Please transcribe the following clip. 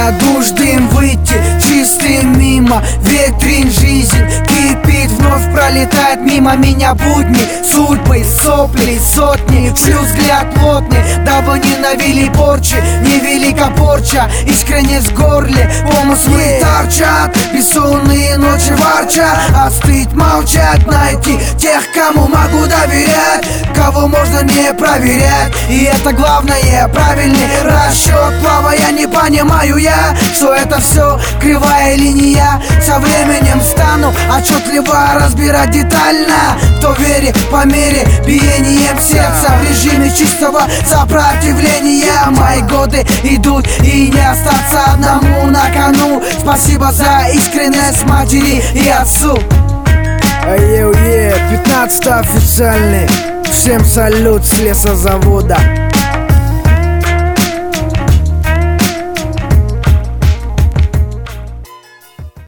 душ дым выйти чистым мимо витрин. Жизнь кипит, вновь пролетает мимо меня будни, судьбы, сопли, сотни. Шлю взгляд плотный, дабы не навели порчи. Невелика порча, искренне с горле помыслы торчат. Бессонные ночи ворчат, остыть, молчать, найти тех, кому могу доверять, кого можно не проверять. И это главное, правильный расчет. Плавая не понимаю я, что это все кривая линия. Со временем стану отчетливо разбирать детально, кто верит по мере биением сердца в режиме чистого сопротивления. Мои годы идут и не остаться одному на кону. Спасибо за искренность матери и отцу. 15 официальный. Всем салют с лесозавода.